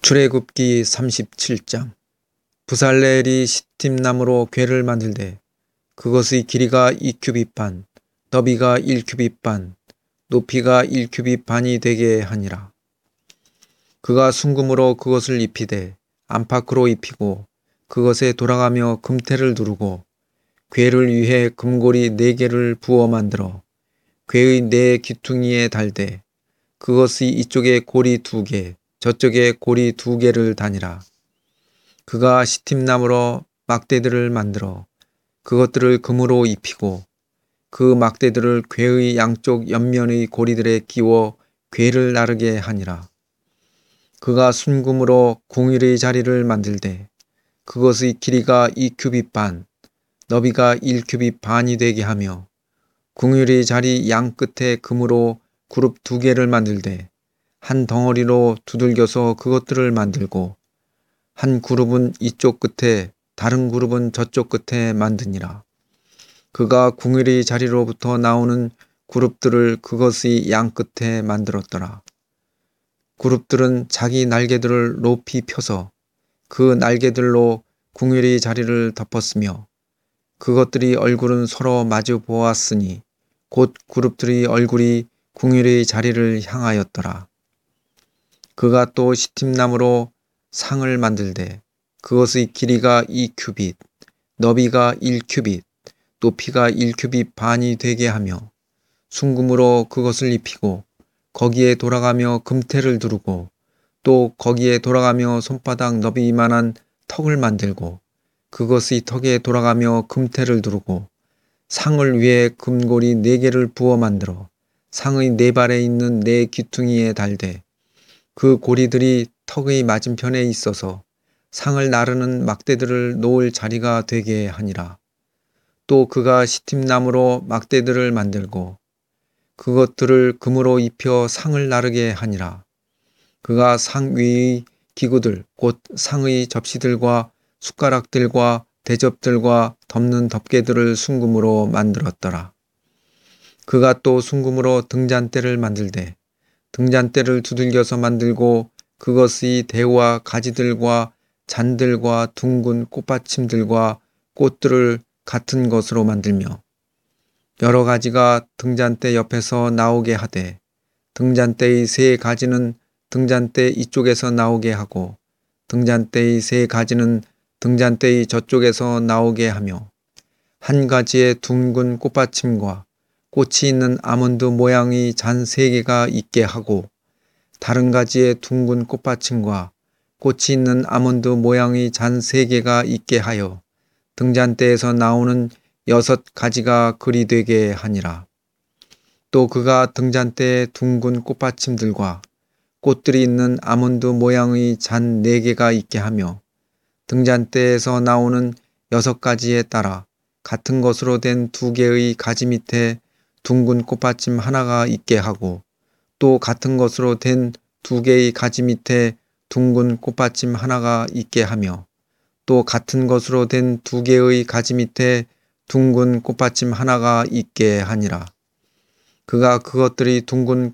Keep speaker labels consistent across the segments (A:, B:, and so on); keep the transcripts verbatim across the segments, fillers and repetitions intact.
A: 출애굽기 삼십칠 장. 부살레엘이 시팀나무로 궤를 만들되 그것의 길이가 이 규빗 반, 너비가 일 규빗 반, 높이가 일 규빗 반이 되게 하니라. 그가 순금으로 그것을 입히되 안팎으로 입히고 그것에 돌아가며 금태를 두르고 궤를 위해 금고리 네 개를 부어 만들어 궤의 네 귀퉁이에 달되 그것의 이쪽에 고리 두 개, 저쪽에 고리 두 개를 다니라. 그가 시팀나무로 막대들을 만들어 그것들을 금으로 입히고 그 막대들을 궤의 양쪽 옆면의 고리들에 끼워 궤를 나르게 하니라. 그가 순금으로 궁일의 자리를 만들되 그것의 길이가 이 규빗 반, 너비가 일 규빗 반이 되게 하며 궁일의 자리 양 끝에 금으로 그룹 두 개를 만들되 한 덩어리로 두들겨서 그것들을 만들고 한 그룹은 이쪽 끝에 다른 그룹은 저쪽 끝에 만드니라. 그가 궁일의 자리로부터 나오는 그룹들을 그것의 양 끝에 만들었더라. 그룹들은 자기 날개들을 높이 펴서 그 날개들로 궁일의 자리를 덮었으며 그것들이 얼굴은 서로 마주 보았으니 곧 그룹들의 얼굴이 궁일의 자리를 향하였더라. 그가 또 시팀나무로 상을 만들되 그것의 길이가 이 규빗, 너비가 일 규빗, 높이가 일 규빗 반이 되게 하며 순금으로 그것을 입히고 거기에 돌아가며 금태를 두르고 또 거기에 돌아가며 손바닥 너비만한 턱을 만들고 그것의 턱에 돌아가며 금태를 두르고 상을 위해 금고리 네 개를 부어 만들어 상의 네 발에 있는 네 귀퉁이에 달되 그 고리들이 턱의 맞은편에 있어서 상을 나르는 막대들을 놓을 자리가 되게 하니라. 또 그가 시팀나무로 막대들을 만들고 그것들을 금으로 입혀 상을 나르게 하니라. 그가 상 위의 기구들 곧 상의 접시들과 숟가락들과 대접들과 덮는 덮개들을 순금으로 만들었더라. 그가 또 순금으로 등잔대를 만들되 등잔대를 두들겨서 만들고 그것의 대와 가지들과 잔들과 둥근 꽃받침들과 꽃들을 같은 것으로 만들며 여러 가지가 등잔대 옆에서 나오게 하되 등잔대의 세 가지는 등잔대 이쪽에서 나오게 하고 등잔대의 세 가지는 등잔대의 저쪽에서 나오게 하며 한 가지의 둥근 꽃받침과 꽃이 있는 아몬드 모양의 잔 세 개가 있게 하고 다른 가지의 둥근 꽃받침과 꽃이 있는 아몬드 모양의 잔 세 개가 있게 하여 등잔대에서 나오는 여섯 가지가 그리 되게 하니라. 또 그가 등잔대에 둥근 꽃받침들과 꽃들이 있는 아몬드 모양의 잔 네 개가 있게 하며 등잔대에서 나오는 여섯 가지에 따라 같은 것으로 된 두 개의 가지 밑에 둥근 꽃받침 하나가 있게 하고 또 같은 것으로 된 두 개의 가지 밑에 둥근 꽃받침 하나가 있게 하며 또 같은 것으로 된 두 개의 가지 밑에 둥근 꽃받침 하나가 있게 하니라. 그가 그것들이 둥근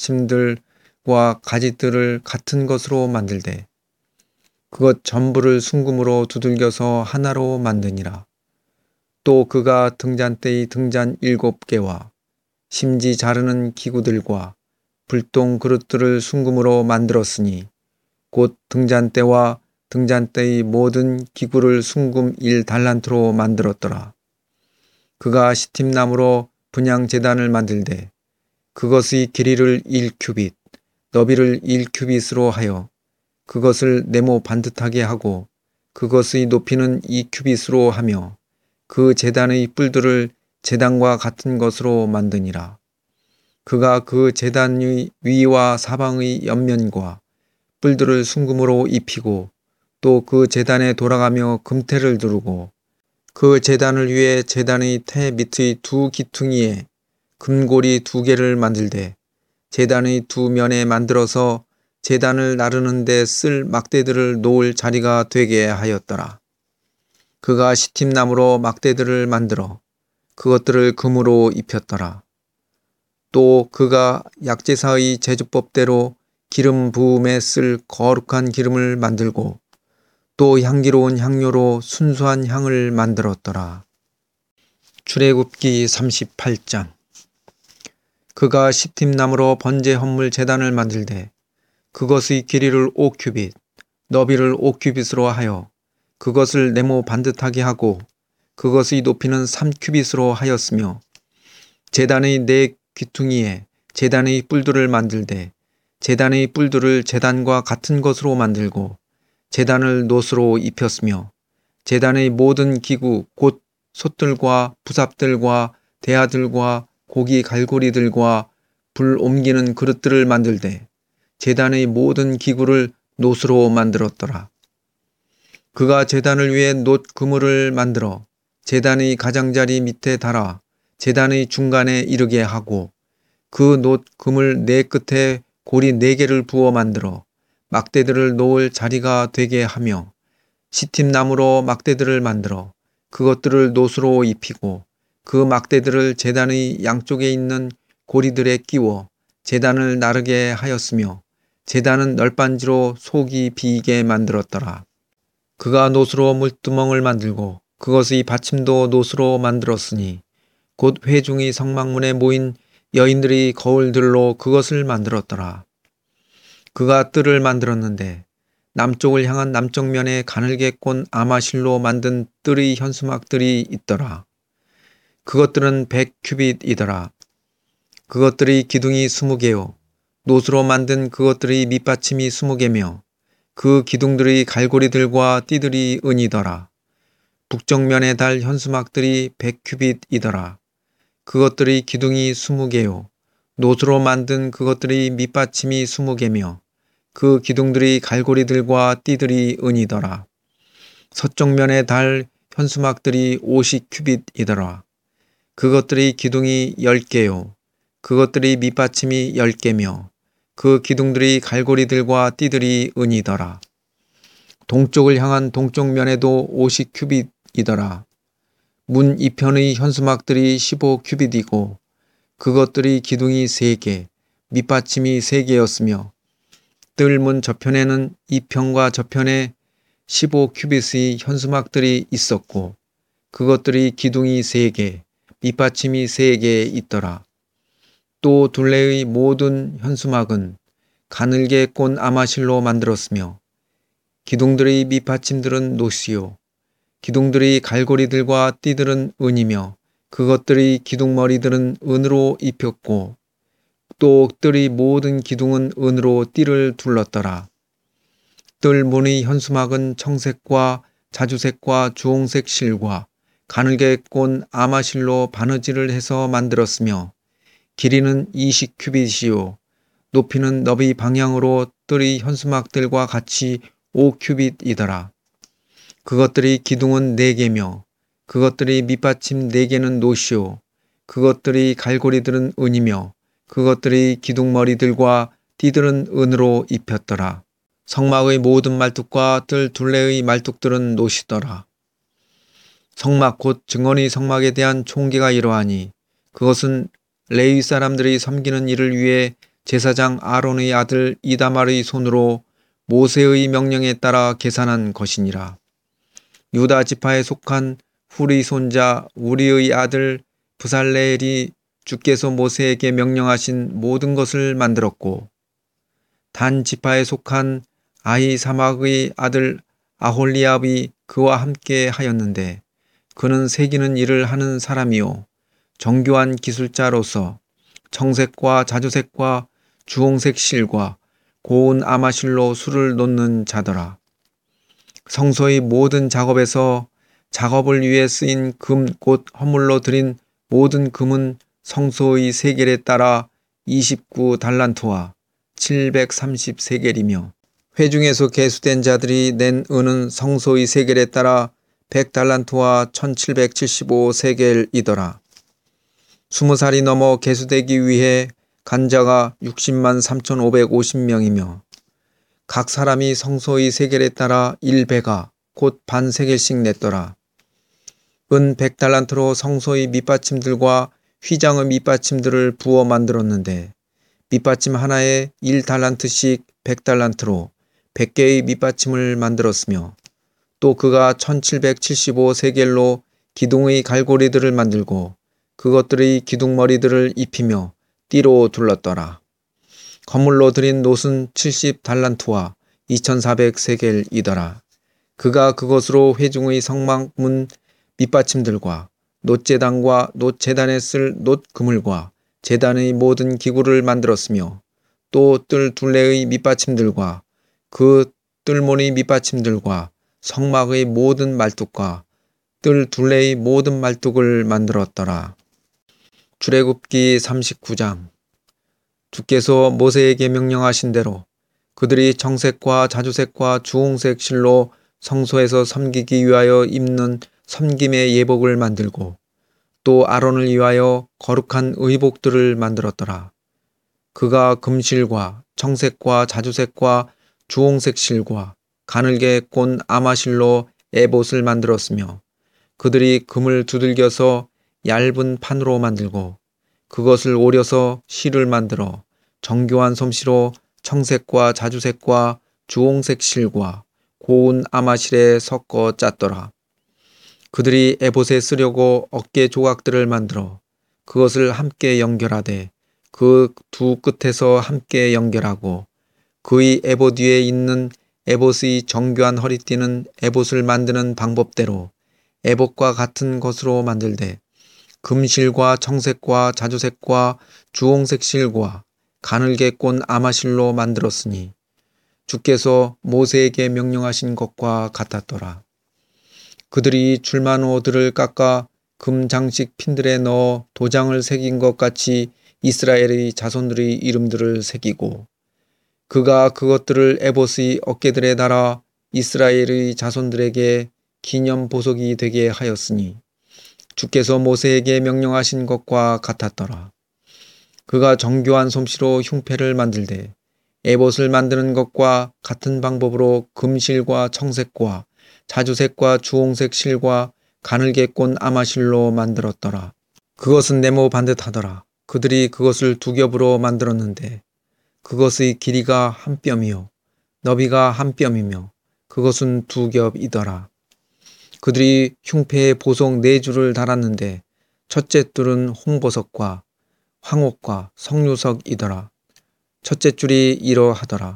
A: 꽃받침들과 가지들을 같은 것으로 만들되 그것 전부를 순금으로 두들겨서 하나로 만드니라. 또 그가 등잔대의 등잔 일곱 개와 심지 자르는 기구들과 불똥 그릇들을 순금으로 만들었으니 곧 등잔대와 등잔대의 모든 기구를 순금 일 달란트로 만들었더라. 그가 시팀나무로 분향 제단을 만들되 그것의 길이를 일 규빗, 너비를 일 규빗으로 하여 그것을 네모 반듯하게 하고 그것의 높이는 이 규빗으로 하며 그 제단의 뿔들을 제단과 같은 것으로 만드니라. 그가 그 제단의 위와 사방의 옆면과 뿔들을 순금으로 입히고 또 그 제단에 돌아가며 금태를 두르고 그 제단을 위해 제단의 태 밑의 두 기퉁이에 금고리 두 개를 만들되 제단의 두 면에 만들어서 제단을 나르는 데 쓸 막대들을 놓을 자리가 되게 하였더라. 그가 시팀나무로 막대들을 만들어 그것들을 금으로 입혔더라. 또 그가 약제사의 제주법대로 기름 부음에 쓸 거룩한 기름을 만들고 또 향기로운 향료로 순수한 향을 만들었더라. 출애굽기 삼십팔 장. 그가 시팀나무로 번제 헌물 제단을 만들되 그것의 길이를 오 큐빗, 너비를 오 큐빗으로 하여 그것을 네모 반듯하게 하고 그것의 높이는 삼 큐빗으로 하였으며 제단의 네 귀퉁이에 제단의 뿔들을 만들되 제단의 뿔들을 제단과 같은 것으로 만들고 제단을 놋으로 입혔으며 제단의 모든 기구 곧 솥들과 부삽들과 대야들과 고기 갈고리들과 불 옮기는 그릇들을 만들되 제단의 모든 기구를 놋으로 만들었더라. 그가 제단을 위해 놋 그물을 만들어 제단의 가장자리 밑에 달아 제단의 중간에 이르게 하고 그 놋 그물 네 끝에 고리 네 개를 부어 만들어 막대들을 놓을 자리가 되게 하며 시팀나무로 막대들을 만들어 그것들을 놋으로 입히고 그 막대들을 제단의 양쪽에 있는 고리들에 끼워 제단을 나르게 하였으며 제단은 널빤지로 속이 비이게 만들었더라. 그가 놋으로 물두멍을 만들고 그것의 받침도 놋으로 만들었으니 곧 회중이 성막문에 모인 여인들의 거울들로 그것을 만들었더라. 그가 뜰을 만들었는데 남쪽을 향한 남쪽 면에 가늘게 꼰 아마실로 만든 뜰의 현수막들이 있더라. 그것들은 백 큐빗이더라. 그것들의 기둥이 스무 개요. 놋으로 만든 그것들의 밑받침이 스무 개며 그 기둥들의 갈고리들과 띠들이 은이더라. 북쪽면에 달 현수막들이 백 큐빗이더라. 그것들의 기둥이 스무 개요. 놋으로 만든 그것들의 밑받침이 스무 개며 그 기둥들의 갈고리들과 띠들이 은이더라. 서쪽면에 달 현수막들이 오십 큐빗이더라. 그것들의 기둥이 열 개요. 그것들의 밑받침이 열 개며 그 기둥들의 갈고리들과 띠들이 은이더라. 동쪽을 향한 동쪽면에도 오십 큐빗이더라. 문 이편의 현수막들이 십오 큐빗이고 그것들의 기둥이 세 개, 밑받침이 세 개였으며 뜰문 저편에는 이편과 저편에 십오 큐빗의 현수막들이 있었고 그것들의 기둥이 세 개, 밑받침이 세 개 있더라. 또 둘레의 모든 현수막은 가늘게 꼰 아마실로 만들었으며 기둥들의 밑받침들은 놋이요 기둥들의 갈고리들과 띠들은 은이며 그것들의 기둥머리들은 은으로 입혔고 또 뜰의 모든 기둥은 은으로 띠를 둘렀더라. 뜰 문의 현수막은 청색과 자주색과 주홍색 실과 가늘게 꼰 아마실로 바느질을 해서 만들었으며 길이는 이십 큐빗이요 높이는 너비 방향으로 뜰의 현수막들과 같이 오 큐빗이더라. 그것들의 기둥은 네 개며 그것들의 밑받침 네 개는 놋이요 그것들의 갈고리들은 은이며 그것들의 기둥머리들과 띠들은 은으로 입혔더라. 성막의 모든 말뚝과 뜰 둘레의 말뚝들은 놋이더라. 성막 곧 증언의 성막에 대한 총계가 이러하니 그것은 레위 사람들이 섬기는 일을 위해 제사장 아론의 아들 이다말의 손으로 모세의 명령에 따라 계산한 것이니라. 유다 지파에 속한 훌의 손자 우리의 아들 부살레엘이 주께서 모세에게 명령하신 모든 것을 만들었고 단 지파에 속한 아히사막의 아들 아홀리압이 그와 함께 하였는데 그는 새기는 일을 하는 사람이요 정교한 기술자로서 청색과 자주색과 주홍색 실과 고운 아마실로 술을 놓는 자더라. 성소의 모든 작업에서 작업을 위해 쓰인 금 곧 허물로 드린 모든 금은 성소의 세겔에 따라 이십구 달란트와 칠백삼십 세겔이며 회중에서 계수된 자들이 낸 은은 성소의 세겔에 따라 백 달란트와 천칠백칠십오 세겔이더라. 스무 살이 넘어 계수되기 위해 간 자가 육십만 삼천오백오십 명이며 각 사람이 성소의 세겔에 따라 일 베가 곧 반 세겔씩 냈더라. 은 백 달란트로 성소의 밑받침들과 휘장의 밑받침들을 부어 만들었는데 밑받침 하나에 일 달란트씩 백 달란트로 백 개의 밑받침을 만들었으며 또 그가 천칠백칠십오 세겔로 기둥의 갈고리들을 만들고 그것들의 기둥머리들을 입히며 띠로 둘렀더라. 건물로 들인 놋은 칠십 달란트와 이천사백 세겔이더라. 그가 그것으로 회중의 성막문 밑받침들과 놋제단과 놋제단에 쓸 놋그물과 제단의 모든 기구를 만들었으며 또 뜰 둘레의 밑받침들과 그 뜰모니 밑받침들과 성막의 모든 말뚝과 뜰 둘레의 모든 말뚝을 만들었더라. 출애굽기 삼십구 장. 주께서 모세에게 명령하신 대로 그들이 청색과 자주색과 주홍색 실로 성소에서 섬기기 위하여 입는 섬김의 예복을 만들고 또 아론을 위하여 거룩한 의복들을 만들었더라. 그가 금실과 청색과 자주색과 주홍색 실과 가늘게 꼰 아마실로 에봇을 만들었으며 그들이 금을 두들겨서 얇은 판으로 만들고 그것을 오려서 실을 만들어 정교한 솜씨로 청색과 자주색과 주홍색 실과 고운 아마실에 섞어 짰더라. 그들이 에봇에 쓰려고 어깨 조각들을 만들어 그것을 함께 연결하되 그 두 끝에서 함께 연결하고 그의 에봇 위에 있는 에봇의 정교한 허리띠는 에봇을 만드는 방법대로 에봇과 같은 것으로 만들되 금실과 청색과 자주색과 주홍색 실과 가늘게 꼰 아마실로 만들었으니 주께서 모세에게 명령하신 것과 같았더라. 그들이 줄마노들을 깎아 금 장식 핀들에 넣어 도장을 새긴 것 같이 이스라엘의 자손들의 이름들을 새기고 그가 그것들을 에봇의 어깨들에 달아 이스라엘의 자손들에게 기념 보석이 되게 하였으니 주께서 모세에게 명령하신 것과 같았더라. 그가 정교한 솜씨로 흉패를 만들되 에봇을 만드는 것과 같은 방법으로 금실과 청색과 자주색과 주홍색 실과 가늘게 꼰 아마실로 만들었더라. 그것은 네모 반듯하더라. 그들이 그것을 두 겹으로 만들었는데 그것의 길이가 한 뼘이요 너비가 한 뼘이며 그것은 두 겹이더라. 그들이 흉패에 보석 네 줄을 달았는데 첫째 줄은 홍보석과 황옥과 석류석이더라. 첫째 줄이 이러하더라.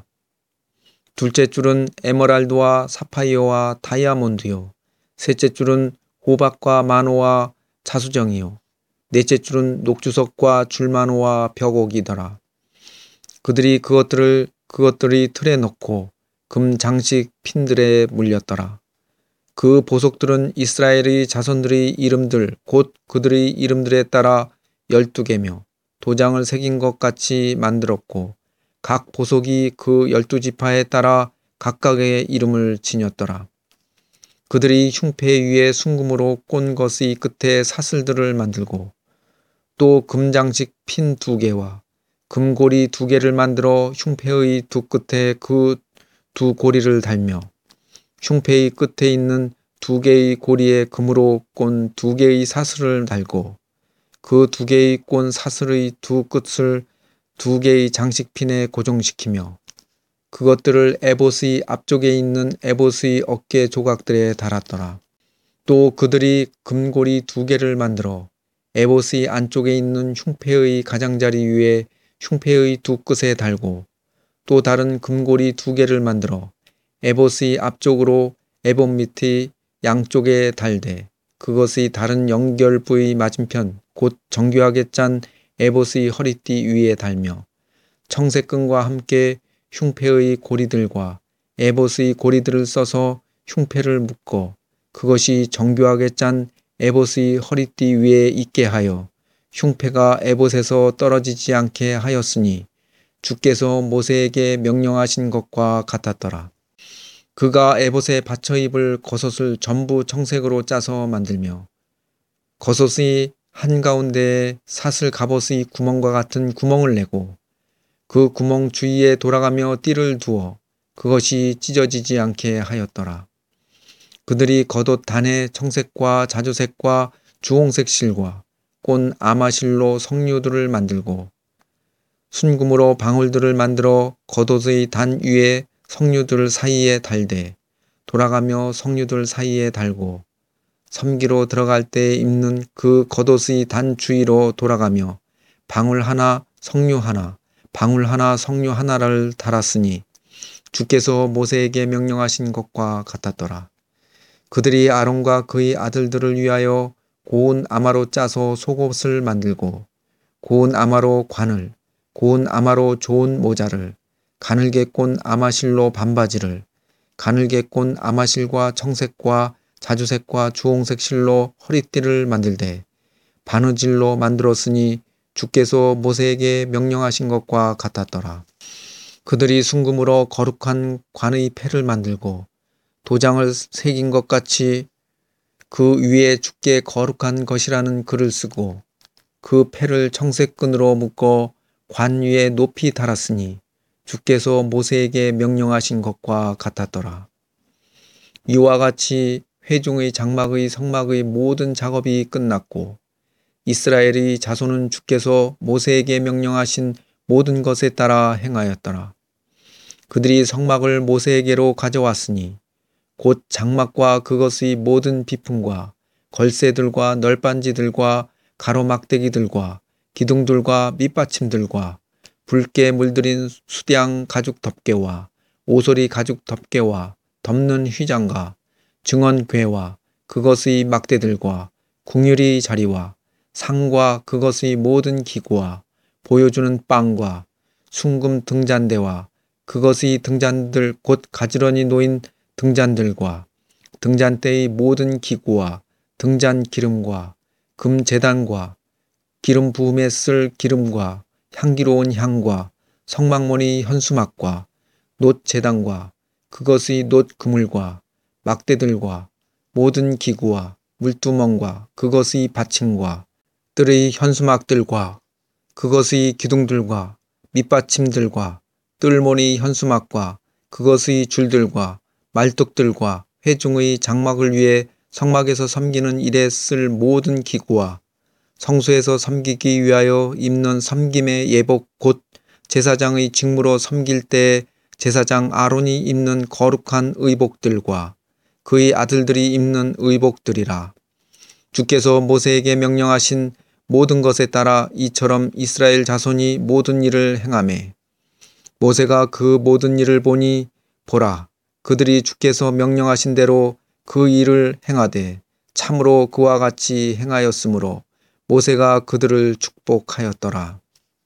A: 둘째 줄은 에메랄드와 사파이어와 다이아몬드요. 셋째 줄은 호박과 마노와 자수정이요. 넷째 줄은 녹주석과 줄마노와 벽옥이더라. 그들이 그것들을 그것들이 틀에 넣고 금 장식 핀들에 물렸더라. 그 보석들은 이스라엘의 자손들의 이름들 곧 그들의 이름들에 따라 열두 개며 도장을 새긴 것 같이 만들었고 각 보석이 그 열두 지파에 따라 각각의 이름을 지녔더라. 그들이 흉패 위에 순금으로 꼰 것의 끝에 사슬들을 만들고 또 금장식 핀 두 개와 금고리 두 개를 만들어 흉패의 두 끝에 그 두 고리를 달며 흉패의 끝에 있는 두 개의 고리에 금으로 꼰 두 개의 사슬을 달고 그 두 개의 꼰 사슬의 두 끝을 두 개의 장식핀에 고정시키며 그것들을 에봇의 앞쪽에 있는 에봇의 어깨 조각들에 달았더라. 또 그들이 금고리 두 개를 만들어 에봇의 안쪽에 있는 흉패의 가장자리 위에 흉패의 두 끝에 달고 또 다른 금고리 두 개를 만들어 에봇의 앞쪽으로 에봇 밑의 양쪽에 달되 그것의 다른 연결 부의 맞은편 곧 정교하게 짠 에봇의 허리띠 위에 달며 청색끈과 함께 흉패의 고리들과 에봇의 고리들을 써서 흉패를 묶어 그것이 정교하게 짠 에봇의 허리띠 위에 있게 하여 흉패가 에봇에서 떨어지지 않게 하였으니 주께서 모세에게 명령하신 것과 같았더라. 그가 에봇에 받쳐 입을 겉옷을 전부 청색으로 짜서 만들며 겉옷의 한가운데에 사슬 갑옷의 구멍과 같은 구멍을 내고 그 구멍 주위에 돌아가며 띠를 두어 그것이 찢어지지 않게 하였더라. 그들이 겉옷 단에 청색과 자주색과 주홍색 실과 꼰 아마실로 석류들을 만들고 순금으로 방울들을 만들어 겉옷의 단 위에 석류들 사이에 달되 돌아가며 석류들 사이에 달고 섬기로 들어갈 때 입는 그 겉옷의 단 주위로 돌아가며 방울 하나 석류 하나 방울 하나 석류 하나를 달았으니 주께서 모세에게 명령하신 것과 같았더라. 그들이 아론과 그의 아들들을 위하여 고운 아마로 짜서 속옷을 만들고 고운 아마로 관을 고운 아마로 좋은 모자를 가늘게 꼰 아마실로 반바지를 가늘게 꼰 아마실과 청색과 자주색과 주홍색 실로 허리띠를 만들되 바느질로 만들었으니 주께서 모세에게 명령하신 것과 같았더라. 그들이 순금으로 거룩한 관의 패를 만들고 도장을 새긴 것 같이 그 위에 주께 거룩한 것이라는 글을 쓰고 그 패를 청색 끈으로 묶어 관 위에 높이 달았으니 주께서 모세에게 명령하신 것과 같았더라. 이와 같이 회중의 장막의 성막의 모든 작업이 끝났고 이스라엘의 자손은 주께서 모세에게 명령하신 모든 것에 따라 행하였더라. 그들이 성막을 모세에게로 가져왔으니 곧 장막과 그것의 모든 비품과 걸새들과 널빤지들과 가로막대기들과 기둥들과 밑받침들과 붉게 물들인 수량 가죽 덮개와 오소리 가죽 덮개와 덮는 휘장과 증언궤와 그것의 막대들과 궁유리 자리와 상과 그것의 모든 기구와 보여주는 빵과 순금 등잔대와 그것의 등잔들 곧 가지런히 놓인 등잔들과 등잔대의 모든 기구와 등잔 기름과 금 제단과 기름 부음에 쓸 기름과 향기로운 향과 성막머리 현수막과 놋 제단과 그것의 놋 그물과 막대들과 모든 기구와 물두멍과 그것의 받침과 뜰의 현수막들과 그것의 기둥들과 밑받침들과 뜰모니 현수막과 그것의 줄들과 말뚝들과 회중의 장막을 위해 성막에서 섬기는 일에 쓸 모든 기구와 성소에서 섬기기 위하여 입는 섬김의 예복 곧 제사장의 직무로 섬길 때 제사장 아론이 입는 거룩한 의복들과 그의 아들들이 입는 의복들이라. 주께서 모세에게 명령하신 모든 것에 따라 이처럼 이스라엘 자손이 모든 일을 행하매 모세가 그 모든 일을 보니 보라 그들이 주께서 명령하신 대로 그 일을 행하되 참으로 그와 같이 행하였으므로 모세가 그들을 축복하였더라.